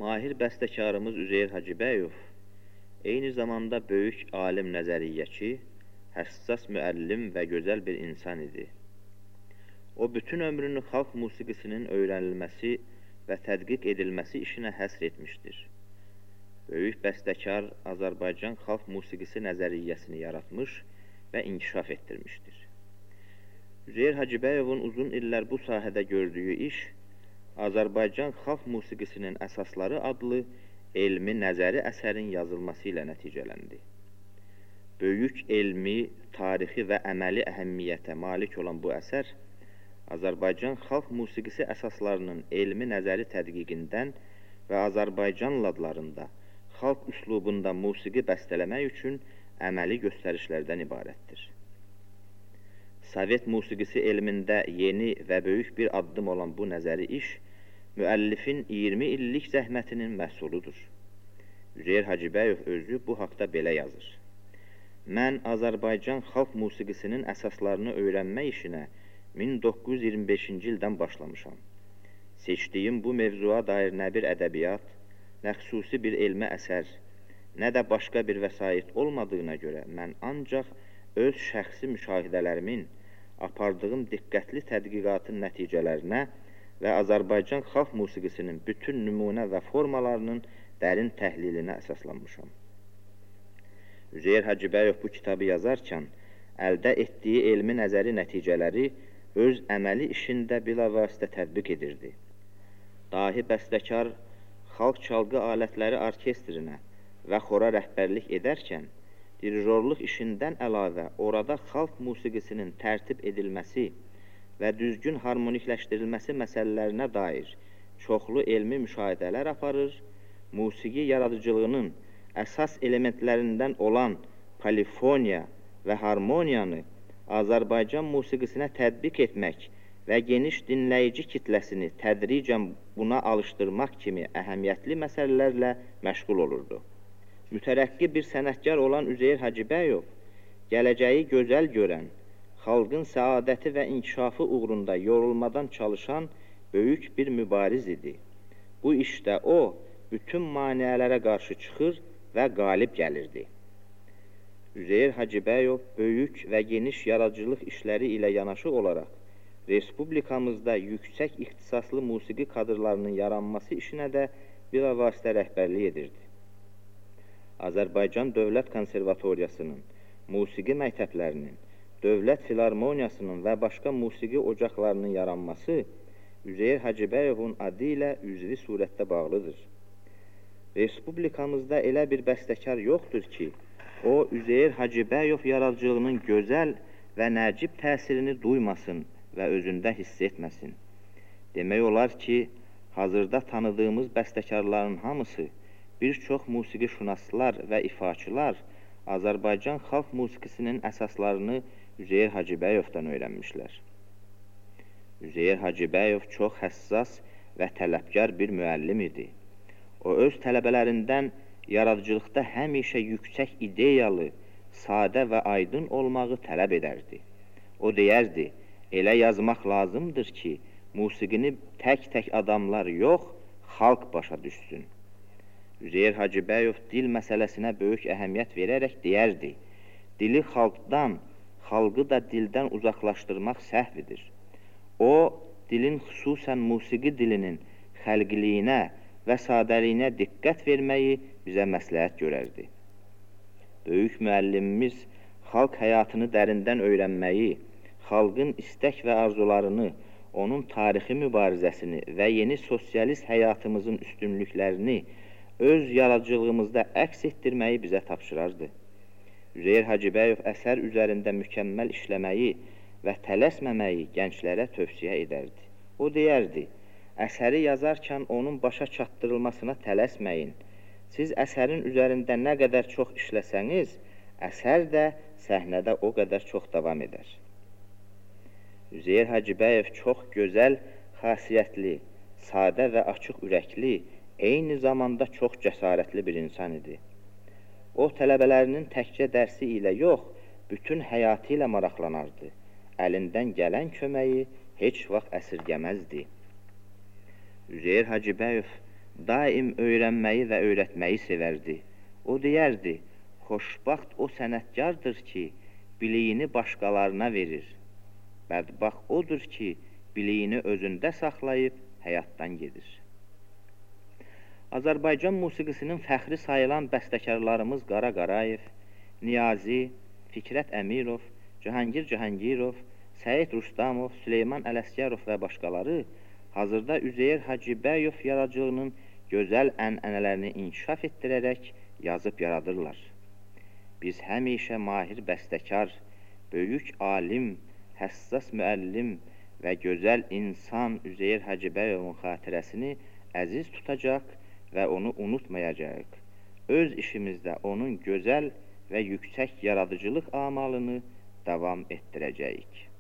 Mahir bəstəkarımız Üzeyir Hacıbəyov eyni zamanda böyük alim nəzəriyyəçi, həssas müəllim və gözəl bir insan idi. O, bütün ömrünü xalq musiqisinin öyrənilməsi və tədqiq edilməsi işinə həsr etmişdir. Böyük bəstəkar Azərbaycan xalq musiqisi nəzəriyyəsini yaratmış və inkişaf etdirmişdir. Üzeyir Hacıbəyovun uzun illər bu sahədə gördüyü iş, Azərbaycan xalq musiqisinin əsasları adlı elmi nəzəri əsərin yazılması ilə nəticələndi. Böyük elmi, tarixi və əməli əhəmiyyətə malik olan bu əsər, Azərbaycan xalq musiqisi əsaslarının elmi nəzəri tədqiqindən və Azərbaycan ladlarında, xalq üslubunda musiqi bəstələmək üçün əməli göstərişlərdən ibarətdir. Sovet musiqisi elmində yeni və böyük bir addım olan bu nəzəri iş, müəllifin 20 illik zəhmətinin məhsuludur. Üzeyir Hacıbəyov özü bu haqda belə yazır. Mən Azərbaycan xalq musiqisinin əsaslarını öyrənmək işinə 1925-ci ildən başlamışam. Seçdiyim bu mövzuya dair nə bir ədəbiyyat, nə xüsusi bir elmi əsər, nə də başqa bir vəsait olmadığına görə mən ancaq öz şəxsi müşahidələrimin, apardığım diqqətli tədqiqatın nəticələrinə və Azərbaycan xalq musiqisinin bütün nümunə və formalarının dərin təhlilinə əsaslanmışam. Üzeyir Hacıbəyov bu kitabı yazarkən əldə etdiyi elmi nəzəri nəticələri öz əməli işində bilavasitə tətbiq edirdi. Dahi bəstəkar xalq çalgı alətləri orkestrinə və xora rəhbərlik edərkən, dirijorluq işindən əlavə orada xalq musiqisinin tərtib edilməsi və düzgün harmonikləşdirilməsi məsələlərinə dair çoxlu elmi müşahidələr aparır, musiqi yaradıcılığının əsas elementlərindən olan polifoniya və harmoniyanı Azərbaycan musiqisinə tətbiq etmək və geniş dinləyici kitləsini tədricən buna alışdırmaq kimi əhəmiyyətli məsələlərlə məşğul olurdu. Mütərəqqi bir sənətkar olan Üzeyir Hacıbəyov, gələcəyi gözəl görən, xalqın səadəti və inkişafı uğrunda yorulmadan çalışan böyük bir mübariz idi. Bu işdə o, bütün maneələrə qarşı çıxır və qalib gəlirdi. Üzeyir Hacıbəyov böyük və geniş yaradıcılıq işləri ilə yanaşı olaraq, Respublikamızda yüksək ixtisaslı musiqi kadrlarının yaranması işinə də bilavasitə rəhbərlik edirdi. Azərbaycan Dövlət Konservatoriyasının, musiqi məktəblərinin, Dövlət Filarmoniyasının və başqa musiqi ocaqlarının yaranması Üzeyir Hacıbəyovun adı ilə üzvi surətdə bağlıdır. Respublikamızda elə bir bəstəkar yoxdur ki, o, Üzeyir Hacıbəyov yaradıcılığının gözəl və nəcib təsirini duymasın və özündə hiss etməsin. Demək olar ki, hazırda tanıdığımız bəstəkarların hamısı, bir çox musiqişünaslar və ifaçılar Azərbaycan xalq musiqisinin əsaslarını Üzeyir Hacıbəyovdan öyrənmişlər. Üzeyir Hacıbəyov çox həssas və tələbkar bir müəllim idi. O, öz tələbələrindən yaradıcılıqda həmişə yüksək ideyalı, sadə və aydın olmağı tələb edərdi. O deyərdi, elə yazmaq lazımdır ki, musiqini tək-tək adamlar yox, xalq başa düşsün. Üzeyir Hacıbəyov dil məsələsinə böyük əhəmiyyət verərək deyərdi, dili xalqdan, xalqı da dildən uzaqlaşdırmaq səhvidir. O, dilin xüsusən musiqi dilinin xəlqiliyinə və sadəliyinə diqqət verməyi bizə məsləhət görərdi. Böyük müəllimimiz xalq həyatını dərindən öyrənməyi, xalqın istək və arzularını, onun tarixi mübarizəsini və yeni sosialist həyatımızın üstünlüklərini öz yaradıcılığımızda əks etdirməyi bizə tapşırardı. Üzeyir Hacıbəyov əsər üzərində mükəmməl işləməyi və tələsməməyi gənclərə tövsiyə edərdi. O deyərdi, əsəri yazarkən onun başa çatdırılmasına tələsməyin. Siz əsərin üzərində nə qədər çox işləsəniz, əsər də səhnədə o qədər çox davam edər. Üzeyir Hacıbəyov çox gözəl, xasiyyətli, sadə və açıq ürəkli, eyni zamanda çox cəsarətli bir insan idi. O, tələbələrinin təkcə dərsi ilə yox, bütün həyatı ilə maraqlanardı. Əlindən gələn köməyi heç vaxt əsirgəməzdi. Üzeyir Hacıbəyov daim öyrənməyi və öyrətməyi sevərdi. O deyərdi, xoşbaxt o sənətkardır ki, biliyini başqalarına verir. Bədbaxt odur ki, biliyini özündə saxlayıb həyatdan gedir. Azərbaycan musiqisinin fəxri sayılan bəstəkarlarımız Qara Qarayev, Niyazi, Fikrət Əmirov, Cahangir Cahangirov, Səid Rustamov, Süleyman Ələsgərov və başqaları hazırda Üzeyir Hacıbəyov yaradıcılığının gözəl ənənələrini inkişaf etdirərək yazıb yaradırlar. Biz həmişə mahir bəstəkar, böyük alim, həssas müəllim və gözəl insan Üzeyir Hacıbəyovun xatirəsini əziz tutacaq və onu unutmayacaq. Öz işimizdə onun gözəl və yüksək yaradıcılıq amalını davam etdirəcəyik.